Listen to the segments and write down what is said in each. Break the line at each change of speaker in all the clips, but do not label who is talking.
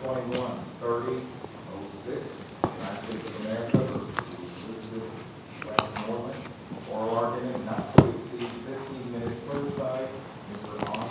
21-30-06, United States of America versus Elizabeth Westmoreland. Oral argument not to exceed 15 minutes per side. Mr. Hahn,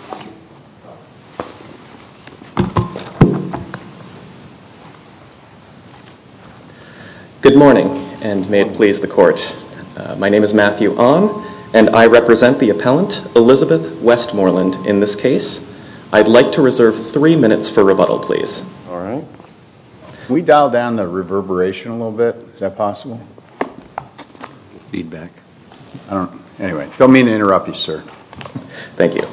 Good morning, and may it please the court. My name is Matthew Ahn, and I represent the appellant, Elizabeth Westmoreland, in this case. I'd like to reserve 3 minutes for rebuttal, please.
All right. Can we dial down the reverberation a little bit? Is that possible?
Feedback.
Anyway, don't mean to interrupt you, sir.
Thank you.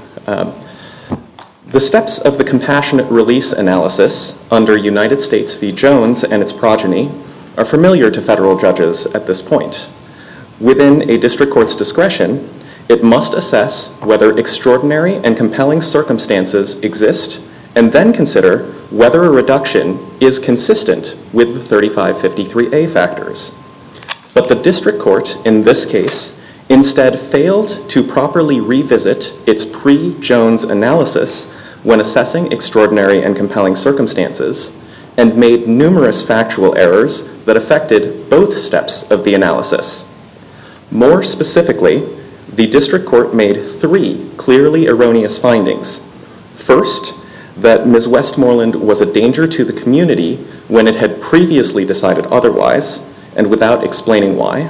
The steps of the compassionate release analysis under United States v. Jones and its progeny are familiar to federal judges at this point. Within a district court's discretion, it must assess whether extraordinary and compelling circumstances exist and then consider whether a reduction is consistent with the 3553A factors. But the district court, in this case, instead failed to properly revisit its pre-Jones analysis when assessing extraordinary and compelling circumstances and made numerous factual errors that affected both steps of the analysis. More specifically, the district court made 3 clearly erroneous findings. First, that Ms. Westmoreland was a danger to the community when it had previously decided otherwise, and without explaining why.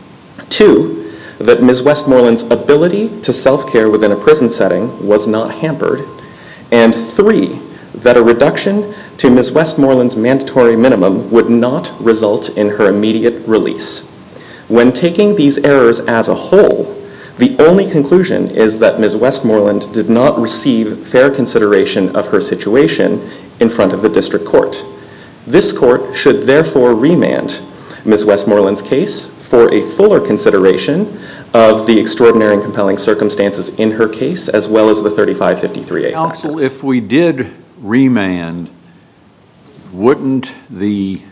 2, that Ms. Westmoreland's ability to self-care within a prison setting was not hampered. And 3, that a reduction to Ms. Westmoreland's mandatory minimum would not result in her immediate release. When taking these errors as a whole, the only conclusion is that Ms. Westmoreland did not receive fair consideration of her situation in front of the district court. This court should therefore remand Ms. Westmoreland's case for a fuller consideration of the extraordinary and compelling circumstances in her case, as well as the 3553A
Counsel,
factors.
if we did remand, would the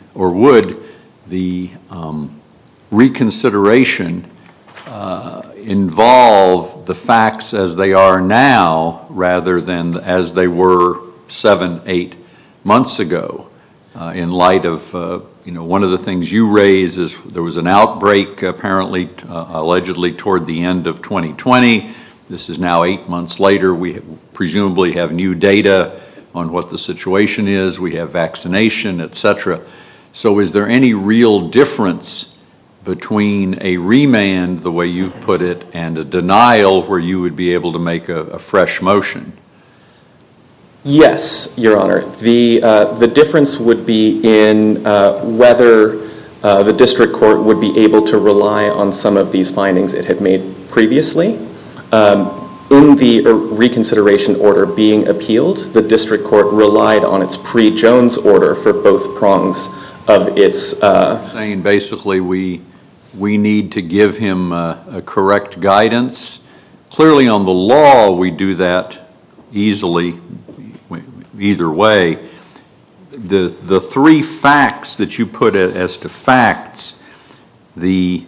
reconsideration involve the facts as they are now rather than as they were 7-8 months ago? In light of, one of the things you raise is there was an outbreak apparently, allegedly toward the end of 2020. This is now 8 months later. We presumably have new data on what the situation is. We have vaccination, etc. So is there any real difference between a remand, the way you've put it, and a denial where you would be able to make a fresh motion?
Yes, Your Honor. The difference would be in whether the district court would be able to rely on some of these findings it had made previously. In the reconsideration order being appealed, the district court relied on its pre-Jones order for both prongs of its...
Saying basically we need to give him a correct guidance. Clearly on the law we do that easily, either way. The 3 facts that you put as to facts, the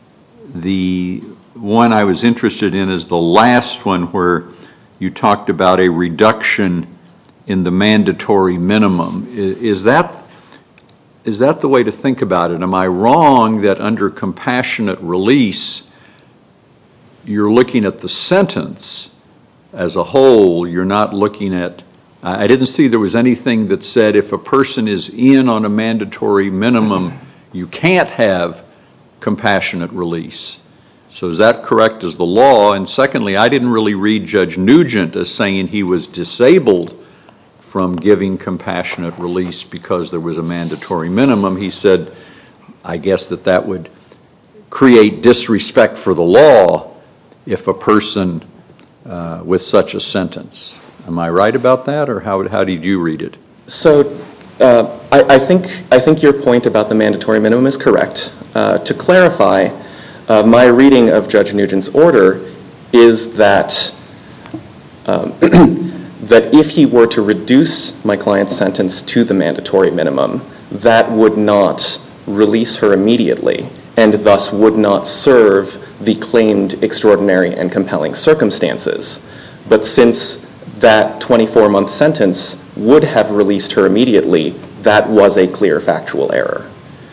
one I was interested in is the last one where you talked about a reduction in the mandatory minimum. Is that the way to think about it? Am I wrong that under compassionate release you're looking at the sentence as a whole? You're not looking at... I didn't see there was anything that said if a person is in on a mandatory minimum, you can't have compassionate release. So is that correct as the law? And secondly, I didn't really read Judge Nugent as saying he was disabled from giving compassionate release because there was a mandatory minimum. He said, I guess that would create disrespect for the law if a person with such a sentence. Am I right about that, or how did you read it?
So I think your point about the mandatory minimum is correct. To clarify, my reading of Judge Nugent's order is that that if he were to reduce my client's sentence to the mandatory minimum, that would not release her immediately and thus would not serve the claimed extraordinary and compelling circumstances. But since that 24-month sentence would have released her immediately, that was a clear factual error.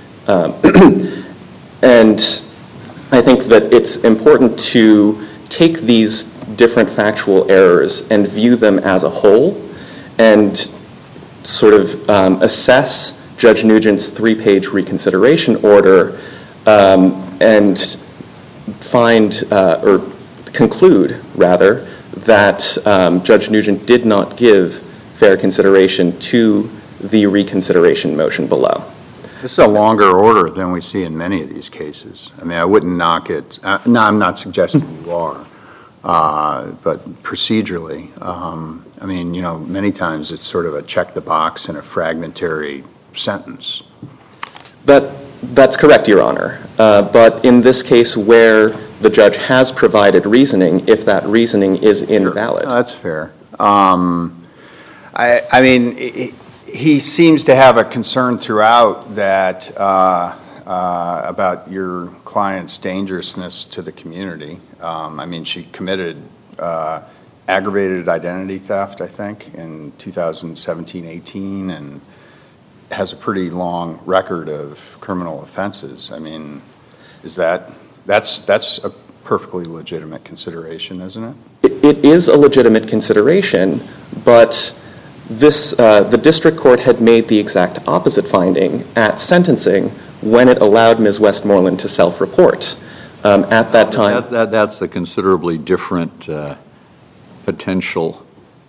And I think that it's important to take these different factual errors and view them as a whole and sort of assess Judge Nugent's 3-page reconsideration order and find, or conclude, rather, that Judge Nugent did not give fair consideration to the reconsideration motion below.
This is a longer order than we see in many of these cases. I mean, I wouldn't knock it. No, I'm not suggesting you are, but procedurally, I mean, you know, many times it's sort of a check the box and a fragmentary sentence.
That's correct, Your Honor. But in this case where the judge has provided reasoning, if that reasoning is invalid.
No, that's fair. I mean, he seems to have a concern throughout that about your client's dangerousness to the community. I mean, she committed aggravated identity theft, I think, in 2017-18, and has a pretty long record of criminal offenses. I mean, that's a perfectly legitimate consideration, isn't it?
It is a legitimate consideration, but the district court had made the exact opposite finding at sentencing when it allowed Ms. Westmoreland to self-report. At that time,
that's a considerably different potential.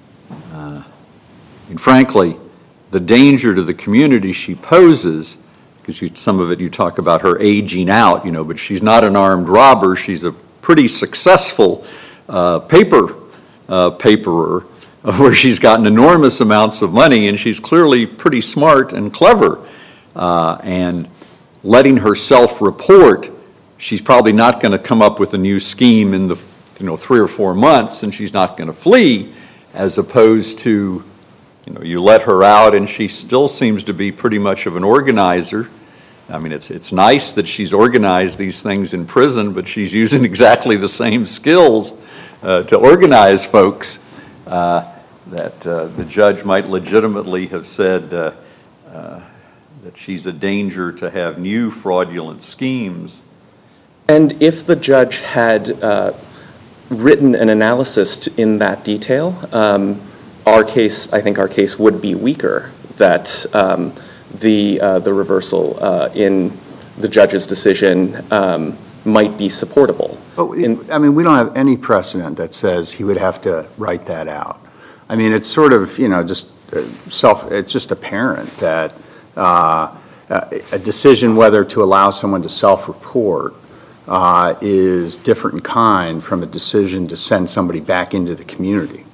And frankly, the danger to the community she poses, because some of it you talk about her aging out, you know, but she's not an armed robber. She's a pretty successful paperer, where she's gotten enormous amounts of money, and she's clearly pretty smart and clever. And letting herself report, she's probably not going to come up with a new scheme in the 3 or 4 months, and she's not going to flee, as opposed to, you let her out, and she still seems to be pretty much of an organizer. I mean, it's nice that she's organized these things in prison, but she's using exactly the same skills to organize folks that the judge might legitimately have said that she's a danger to have new fraudulent schemes.
and if the judge had written an analysis in that detail, I think our case would be weaker, that the reversal in the judge's decision might be supportable.
But I mean, we don't have any precedent that says he would have to write that out. I mean, it's sort of, it's just apparent that a decision whether to allow someone to self-report is different in kind from a decision to send somebody back into the community.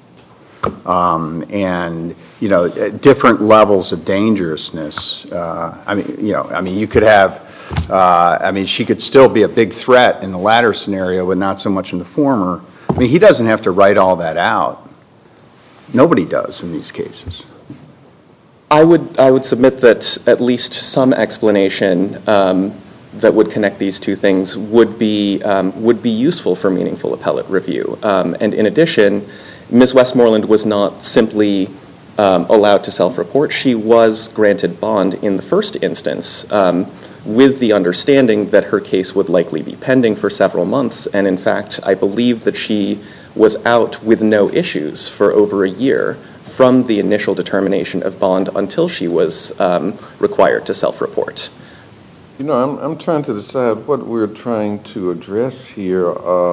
And different levels of dangerousness. You could have. She could still be a big threat in the latter scenario, but not so much in the former. I mean, he doesn't have to write all that out. Nobody does in these cases.
I would submit that at least some explanation that would connect these two things would be useful for meaningful appellate review. And in addition, Ms. Westmoreland was not simply allowed to self-report. She was granted bond in the first instance with the understanding that her case would likely be pending for several months. And in fact, I believe that she was out with no issues for over a year from the initial determination of bond until she was required to self-report.
I'm trying to decide what we're trying to address here.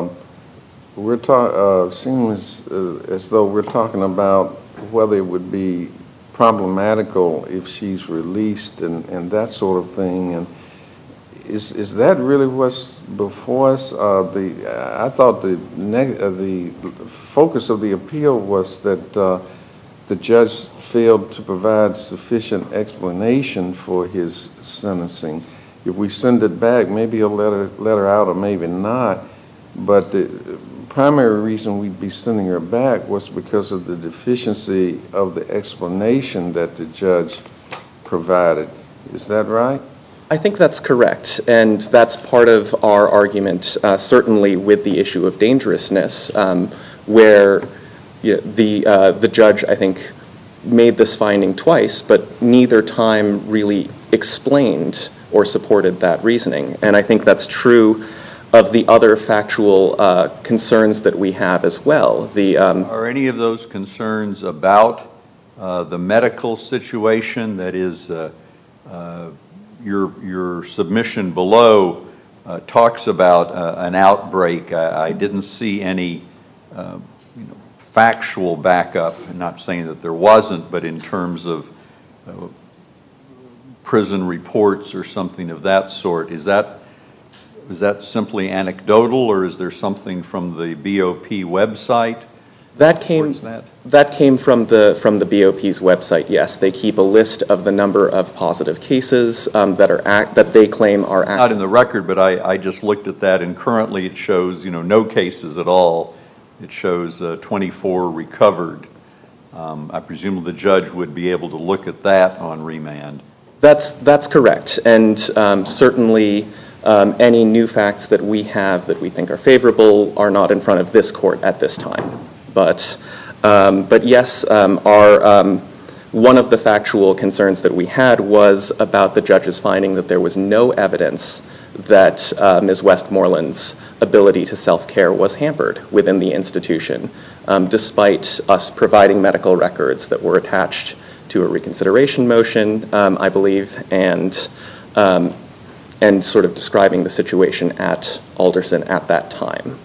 Seems as though we're talking about whether it would be problematical if she's released and that sort of thing. And is that really what's before us? I thought the focus of the appeal was that the judge failed to provide sufficient explanation for his sentencing. If we send it back, maybe he'll let her out or maybe not. But the primary reason we'd be sending her back was because of the deficiency of the explanation that the judge provided. Is that right?
I think that's correct, and that's part of our argument, certainly with the issue of dangerousness, where the judge, I think, made this finding twice, but neither time really explained or supported that reasoning. And I think that's true of the other factual concerns that we have as well.
Are any of those concerns about the medical situation? That is, your submission below talks about an outbreak. I didn't see any factual backup. I'm not saying that there wasn't, but in terms of prison reports or something of that sort, is that simply anecdotal, or is there something from the BOP website?
That came from the BOP's website. Yes, they keep a list of the number of positive cases that they claim are active.
Not in the record, but I just looked at that, and currently it shows no cases at all. It shows 24 recovered. I presume the judge would be able to look at that on remand.
That's correct, and certainly any new facts that we have that we think are favorable are not in front of this court at this time. But yes, one of the factual concerns that we had was about the judge's finding that there was no evidence that Ms. Westmoreland's ability to self-care was hampered within the institution, despite us providing medical records that were attached to a reconsideration motion, I believe, and sort of describing the situation at Alderson at that time.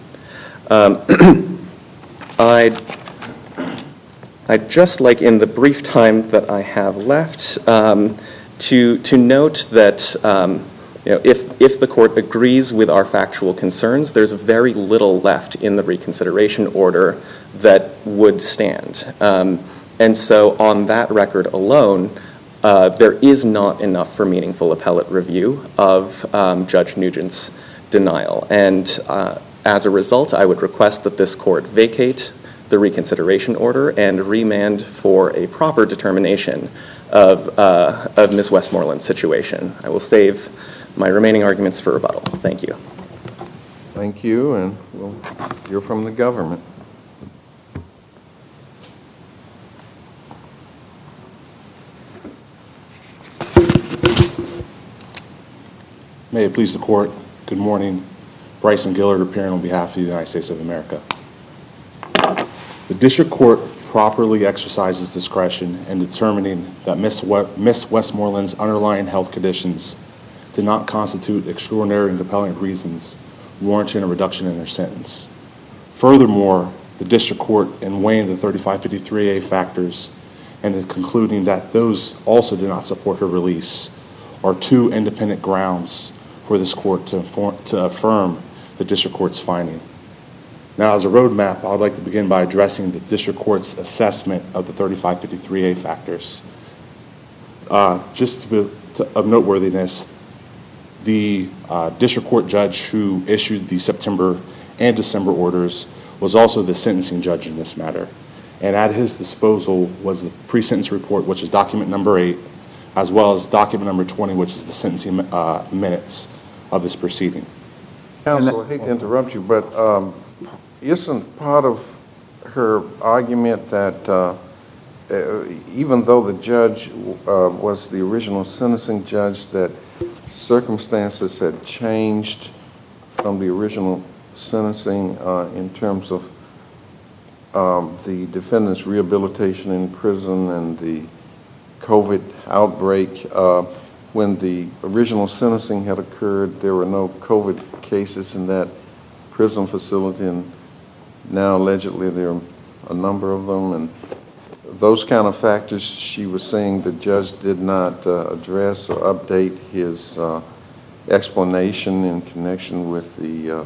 I'd just like, in the brief time that I have left, to note that if the court agrees with our factual concerns, there's very little left in the reconsideration order that would stand. And so on that record alone, there is not enough for meaningful appellate review of Judge Nugent's denial. And as a result, I would request that this court vacate the reconsideration order and remand for a proper determination of Ms. Westmoreland's situation. I will save my remaining arguments for rebuttal. Thank you.
Thank you, and we'll hear from the government.
May it please the court, good morning. Bryson Gillard appearing on behalf of the United States of America. The district court properly exercises discretion in determining that Ms. Westmoreland's underlying health conditions did not constitute extraordinary and compelling reasons warranting a reduction in her sentence. Furthermore, the district court, in weighing the 3553A factors and in concluding that those also did not support her release, are two independent grounds for this court to affirm the district court's finding. Now, as a roadmap, I would like to begin by addressing the district court's assessment of the 3553A factors. Just of noteworthiness, the district court judge who issued the September and December orders was also the sentencing judge in this matter. And at his disposal was the pre-sentence report, which is document number 8, as well as document number 20, which is the sentencing minutes of this proceeding.
Counsel, I hate to interrupt you, but isn't part of her argument that even though the judge was the original sentencing judge, that circumstances had changed from the original sentencing in terms of the defendant's rehabilitation in prison and the COVID outbreak? When the original sentencing had occurred, there were no COVID cases in that prison facility, and now allegedly there are a number of them, and those kind of factors she was saying the judge did not address or update his explanation in connection with the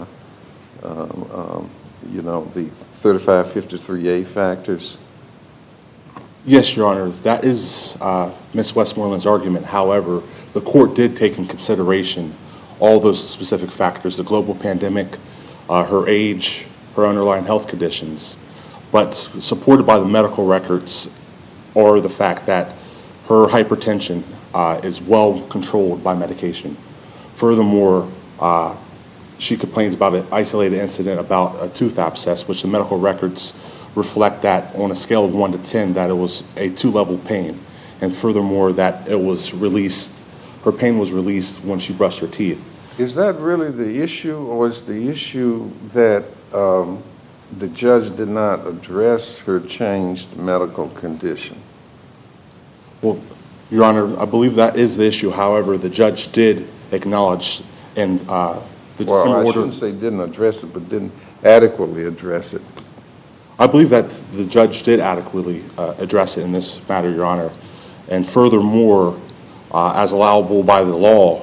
the 3553A factors.
Yes, Your Honor, that is Ms. Westmoreland's argument. However, the court did take in consideration all those specific factors, the global pandemic, her age, her underlying health conditions, but supported by the medical records or the fact that her hypertension is well controlled by medication. Furthermore, she complains about an isolated incident about a tooth abscess, which the medical records reflect that on a scale of 1 to 10, that it was a 2-level pain. And furthermore, that it was released, her pain was released when she brushed her teeth.
Is that really the issue, or is the issue that the judge did not address her changed medical condition?
Well, Your Honor, I believe that is the issue. However, the judge did acknowledge in the December
Well, I
order.
shouldn't say didn't address it, but didn't adequately address it.
I believe that the judge did adequately address it in this matter, Your Honor. And furthermore, as allowable by the law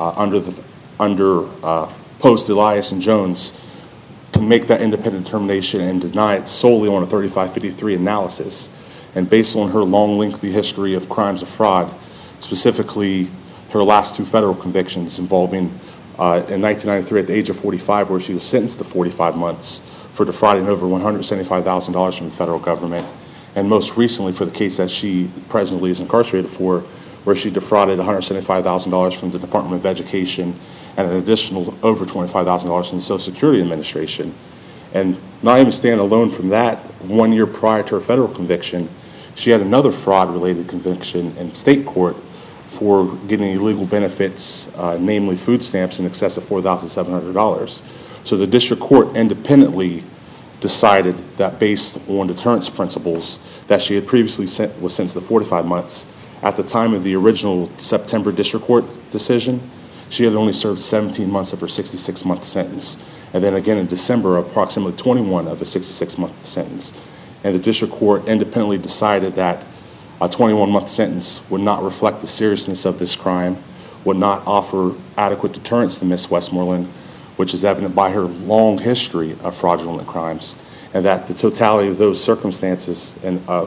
under Post, Elias, and Jones, to make that independent determination and deny it solely on a 3553 analysis. And based on her long, lengthy history of crimes of fraud, specifically her last 2 federal convictions involving in 1993 at the age of 45, where she was sentenced to 45 months for defrauding over $175,000 from the federal government, and most recently for the case that she presently is incarcerated for, where she defrauded $175,000 from the Department of Education and an additional over $25,000 from the Social Security Administration. And not even stand alone from that, 1 year prior to her federal conviction, she had another fraud-related conviction in state court for getting illegal benefits, namely food stamps, in excess of $4,700. So the district court independently decided that based on deterrence principles that she had previously was sentenced to 45 months. At the time of the original September district court decision, she had only served 17 months of her 66-month sentence. And then again in December, approximately 21 of a 66-month sentence. And the district court independently decided that a 21-month sentence would not reflect the seriousness of this crime, would not offer adequate deterrence to Ms. Westmoreland, which is evident by her long history of fraudulent crimes, and that the totality of those circumstances and the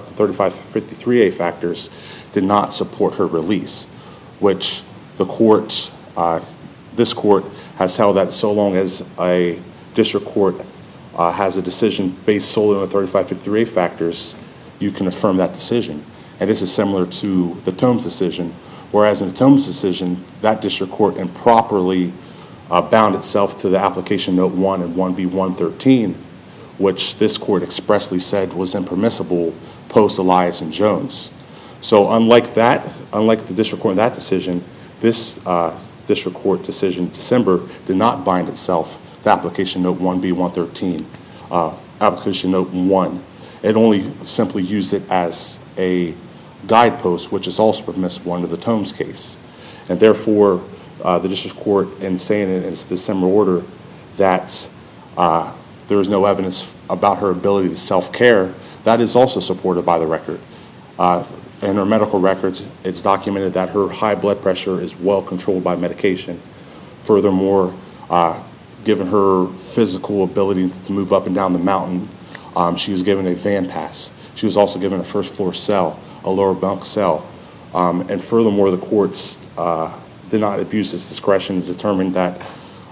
3553A factors did not support her release, which the court, this court has held that so long as a district court has a decision based solely on the 3553A factors, you can affirm that decision. And this is similar to the Tomes decision, whereas in the Tomes decision, that district court improperly bound itself to the application note 1 and 1B113, which this court expressly said was impermissible post Elias and Jones. So unlike the district court in that decision, this district court decision in December did not bind itself to application note 1B113, application note 1. It only simply used it as a guidepost, which is also permissible under the Tomes case. And therefore, the district court, in saying in its December order that there is no evidence about her ability to self-care, that is also supported by the record. In her medical records, it's documented that her high blood pressure is well controlled by medication. Furthermore, given her physical ability to move up and down the mountain, she was given a van pass. She was also given a first floor cell, a lower bunk cell. And furthermore, the courts did not abuse its discretion to determine that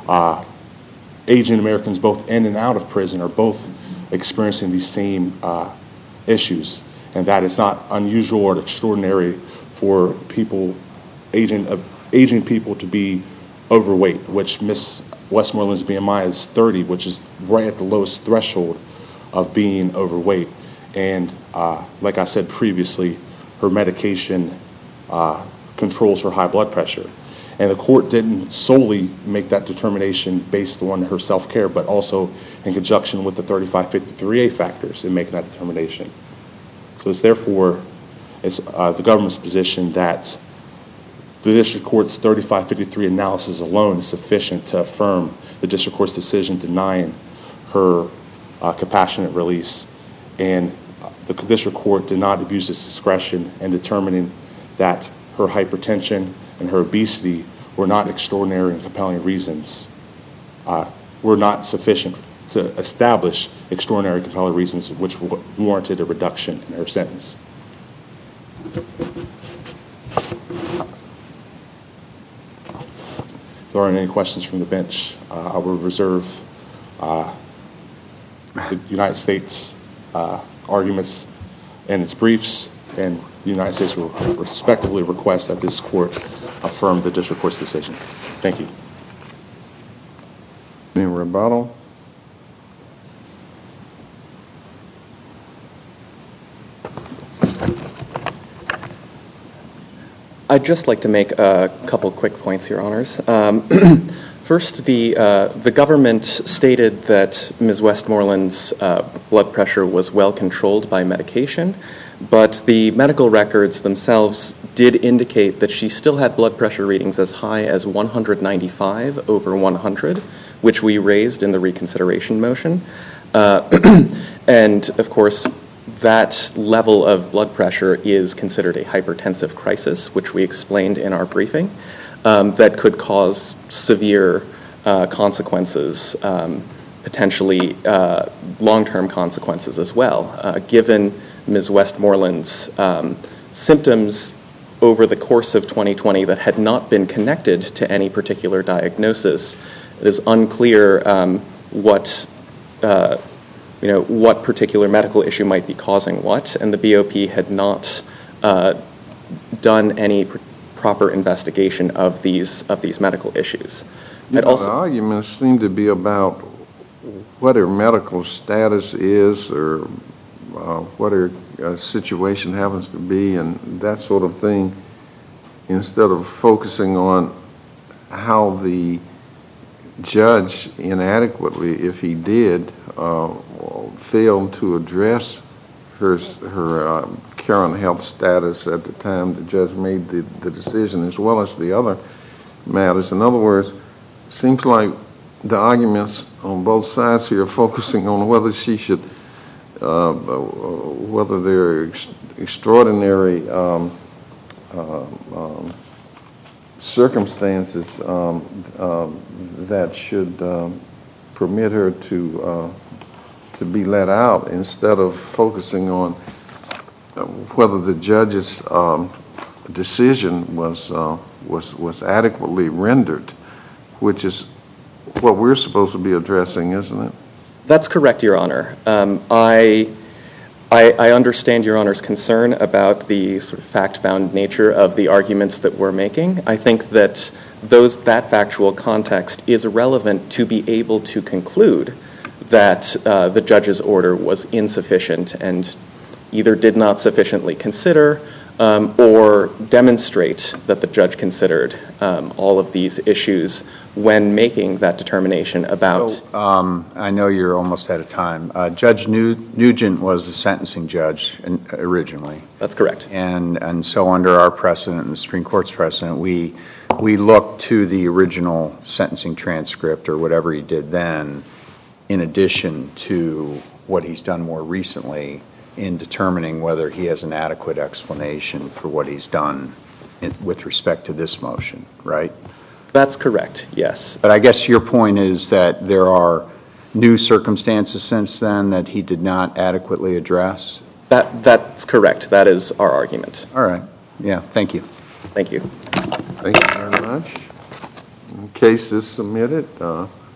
Asian Americans both in and out of prison are both experiencing these same issues, and that it's not unusual or extraordinary for people, Asian people, to be overweight, which Miss Westmoreland's BMI is 30, which is right at the lowest threshold of being overweight. And like I said previously, her medication controls her high blood pressure. And the court didn't solely make that determination based on her self-care, but also in conjunction with the 3553A factors in making that determination. So it's therefore the government's position that the district court's 3553 analysis alone is sufficient to affirm the district court's decision denying her compassionate release. And the district court did not abuse its discretion in determining that her hypertension and her obesity were not extraordinary and compelling reasons, were not sufficient to establish extraordinary and compelling reasons which warranted a reduction in her sentence. If there aren't any questions from the bench, I will reserve the United States arguments and its briefs, and the United States will respectively request that this court affirm the district court's decision. Thank you.
Any rebuttal?
I'd just like to make a couple quick points, Your Honors. First, the government stated that Ms. Westmoreland's blood pressure was well controlled by medication, but the medical records themselves did indicate that she still had blood pressure readings as high as 195 over 100, which we raised in the reconsideration motion. And of course, that level of blood pressure is considered a hypertensive crisis, which we explained in our briefing, that could cause severe consequences, potentially long-term consequences as well. Given Ms. Westmoreland's symptoms over the course of 2020 that had not been connected to any particular diagnosis, it is unclear what particular medical issue might be causing what, and the BOP had not done any proper investigation of these medical issues.
The arguments seem to be about what her medical status is, or what her situation happens to be, and that sort of thing, instead of focusing on how the judge inadequately, if he did, failed to address her current health status at the time the judge made the decision, as well as the other matters. In other words, it seems like the arguments on both sides here are focusing on whether she should, whether there are extraordinary circumstances that should permit her to be let out, instead of focusing on whether the judge's decision was adequately rendered, which is what we're supposed to be addressing, isn't it?
That's correct, Your Honor. I understand Your Honor's concern about the sort of fact-bound nature of the arguments that we're making. I think that that factual context is relevant to be able to conclude that the judge's order was insufficient and either did not sufficiently consider or demonstrate that the judge considered all of these issues when making that determination about...
So, I know you're almost out of time. Judge Nugent was the sentencing judge originally.
That's correct.
And so under our precedent and the Supreme Court's precedent, we look to the original sentencing transcript or whatever he did then, in addition to what he's done more recently in determining whether he has an adequate explanation for what he's done with respect to this motion, right?
That's correct, yes.
But I guess your point is that there are new circumstances since then that he did not adequately address?
That's correct. That is our argument.
All right. Yeah, thank you.
Thank you.
Thank you very much. The case is submitted.